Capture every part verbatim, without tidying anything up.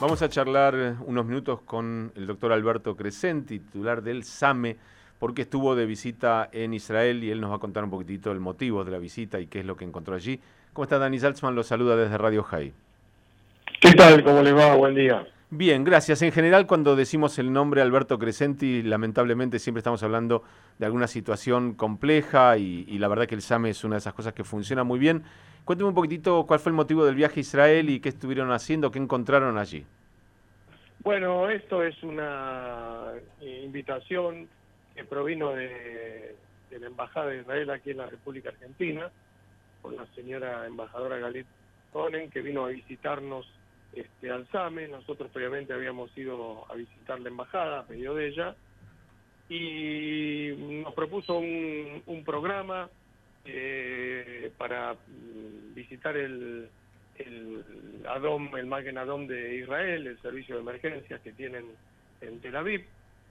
Vamos a charlar unos minutos con el doctor Alberto Crescenti, titular del SAME, porque estuvo de visita en Israel y él nos va a contar un poquitito el motivo de la visita y qué es lo que encontró allí. ¿Cómo está? Dani Salzman lo saluda desde Radio High. ¿Qué tal? ¿Cómo les va? Buen día. Bien, gracias. En general, cuando decimos el nombre Alberto Crescenti, lamentablemente siempre estamos hablando de alguna situación compleja y, y la verdad que el SAME es una de esas cosas que funciona muy bien. Cuénteme un poquitito cuál fue el motivo del viaje a Israel y qué estuvieron haciendo, qué encontraron allí. Bueno, esto es una invitación que provino de, de la Embajada de Israel aquí en la República Argentina, con la señora embajadora Galit Conen, que vino a visitarnos este, al SAME. Nosotros previamente habíamos ido a visitar la embajada a pedido de ella, y nos propuso un, un programa eh, para visitar el, el Adom, el Magen Adom de Israel, el servicio de emergencias que tienen en Tel Aviv,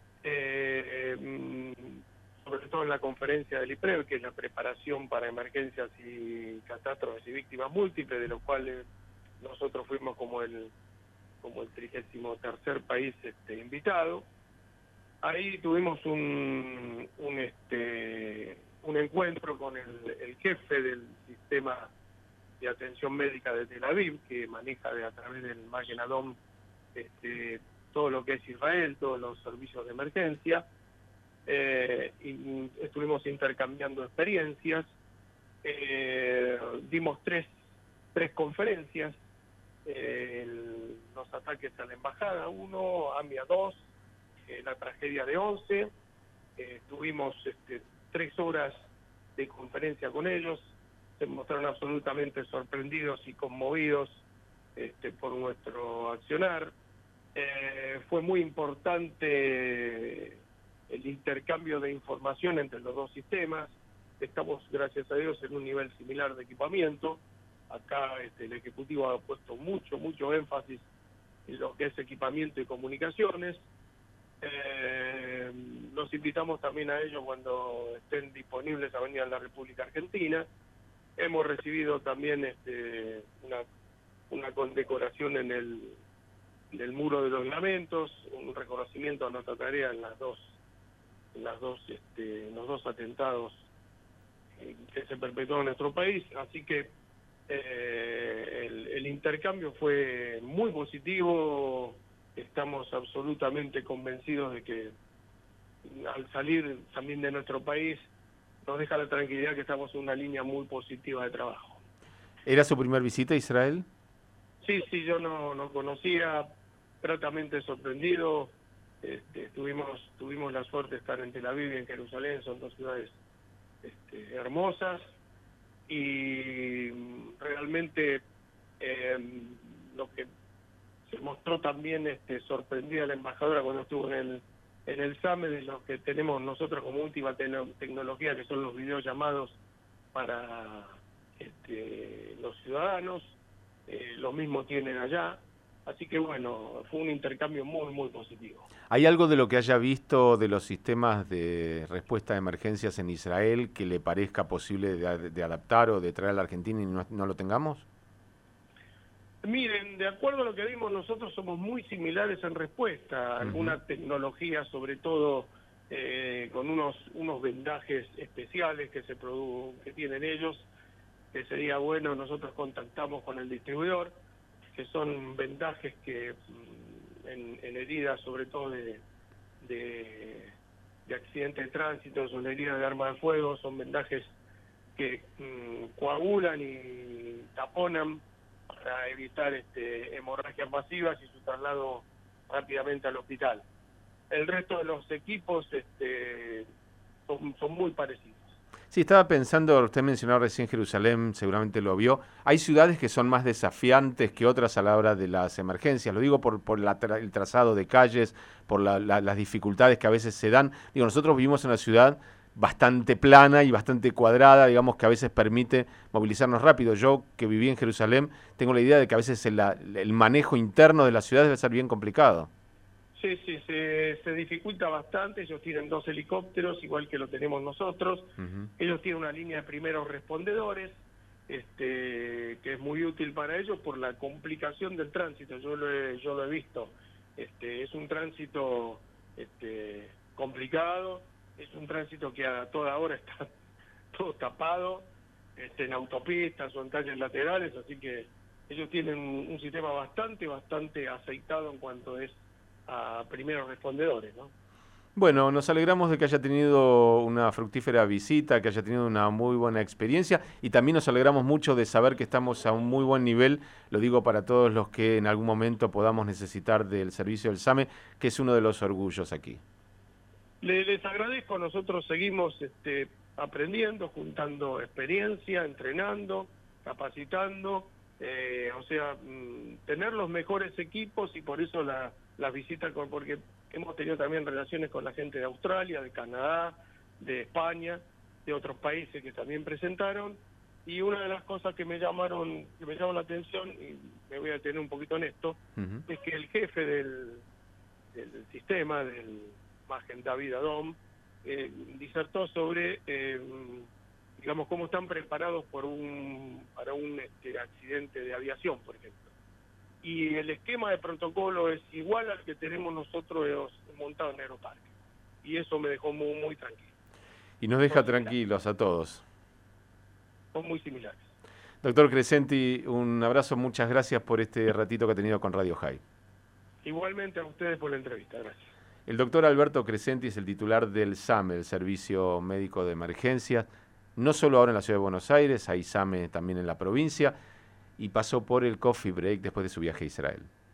eh, sobre todo en la conferencia del I P R E V, que es la preparación para emergencias y catástrofes y víctimas múltiples, de los cuales nosotros fuimos como el como el trigésimo tercer país este, invitado. Ahí tuvimos un, un este un encuentro con el, el jefe del sistema de atención médica de Tel Aviv, que maneja de, a través del Magen Adom este, todo lo que es Israel, todos los servicios de emergencia, eh, y estuvimos intercambiando experiencias, eh, dimos tres, tres conferencias, eh, el, los ataques a la embajada, uno, AMIA dos, eh, la tragedia de Once, eh, tuvimos este, tres horas de conferencia con ellos. Se mostraron absolutamente sorprendidos y conmovidos este, por nuestro accionar. Eh, fue muy importante el intercambio de información entre los dos sistemas. Estamos, gracias a Dios, en un nivel similar de equipamiento. Acá este, el Ejecutivo ha puesto mucho, mucho énfasis en lo que es equipamiento y comunicaciones. Eh, los invitamos también a ellos cuando estén disponibles a venir a la República Argentina. Hemos recibido también este, una, una condecoración en el, en el Muro de los Lamentos, un reconocimiento a nuestra tarea en las dos, en las dos, este, en los dos atentados que se perpetuaron en nuestro país. Así que eh, el, el intercambio fue muy positivo. Estamos absolutamente convencidos de que al salir también de nuestro país nos deja la tranquilidad que estamos en una línea muy positiva de trabajo. ¿Era su primer visita a Israel? Sí, sí, yo no, no conocía, gratamente sorprendido. Este, tuvimos, tuvimos la suerte de estar en Tel Aviv y en Jerusalén, son dos ciudades este, hermosas, y realmente eh, lo que se mostró también este, sorprendida la embajadora cuando estuvo en el en el SAME, de lo que tenemos nosotros como última te tecnología, que son los videollamados para este, los ciudadanos. Eh, lo mismo tienen allá, así que bueno, fue un intercambio muy, muy positivo. ¿Hay algo de lo que haya visto de los sistemas de respuesta a emergencias en Israel que le parezca posible de, de adaptar o de traer a la Argentina y no, no lo tengamos? Miren, de acuerdo a lo que vimos, nosotros somos muy similares en respuesta. Alguna uh-huh. tecnología, sobre todo eh, con unos unos vendajes especiales que se produ que tienen ellos, que sería bueno. Nosotros contactamos con el distribuidor, que son vendajes que en, en heridas, sobre todo de, de, de accidente de tránsito, son heridas de arma de fuego, son vendajes que mmm, coagulan y taponan para evitar este, hemorragias masivas y su traslado rápidamente al hospital. El resto de los equipos este, son, son muy parecidos. Sí, estaba pensando, usted mencionó recién Jerusalén, seguramente lo vio. Hay ciudades que son más desafiantes que otras a la hora de las emergencias. Lo digo por, por la tra el trazado de calles, por la, la, las dificultades que a veces se dan. Digo, nosotros vivimos en una ciudad bastante plana y bastante cuadrada, digamos, que a veces permite movilizarnos rápido. Yo, que viví en Jerusalén, tengo la idea de que a veces el, el manejo interno de la ciudad debe ser bien complicado. Sí, sí, se, se dificulta bastante. Ellos tienen dos helicópteros, igual que lo tenemos nosotros. Uh-huh. Ellos tienen una línea de primeros respondedores. este, que es muy útil para ellos por la complicación del tránsito. Yo lo he, yo lo he visto. Este, es un tránsito este, complicado, es un tránsito que a toda hora está todo tapado, este, en autopistas o en calles laterales, así que ellos tienen un, un sistema bastante, bastante aceitado en cuanto es a primeros respondedores, ¿no? Bueno, nos alegramos de que haya tenido una fructífera visita, que haya tenido una muy buena experiencia y también nos alegramos mucho de saber que estamos a un muy buen nivel, lo digo para todos los que en algún momento podamos necesitar del servicio del SAME, que es uno de los orgullos aquí. Les, les agradezco, nosotros seguimos este, aprendiendo, juntando experiencia, entrenando, capacitando, eh, o sea, mmm, tener los mejores equipos y por eso la, las visitas, con, porque hemos tenido también relaciones con la gente de Australia, de Canadá, de España, de otros países que también presentaron, y una de las cosas que me llamaron, que me llamó la atención, y me voy a detener un poquito en esto, uh-huh. es que el jefe del, del sistema, del Magen David Adom, eh, disertó sobre, eh, digamos, cómo están preparados por un, para un este, accidente de aviación, por ejemplo. Y el esquema de protocolo es igual al que tenemos nosotros montado en Aeroparque. Y eso me dejó muy, muy tranquilo. Y nos deja tranquilos a todos. Son muy similares. Doctor Crescenti, un abrazo, muchas gracias por este ratito que ha tenido con Radio High. Igualmente a ustedes por la entrevista, gracias. El doctor Alberto Crescenti es el titular del SAME, el Servicio Médico de Emergencias, no solo ahora en la Ciudad de Buenos Aires, hay SAME también en la provincia, y pasó por el coffee break después de su viaje a Israel.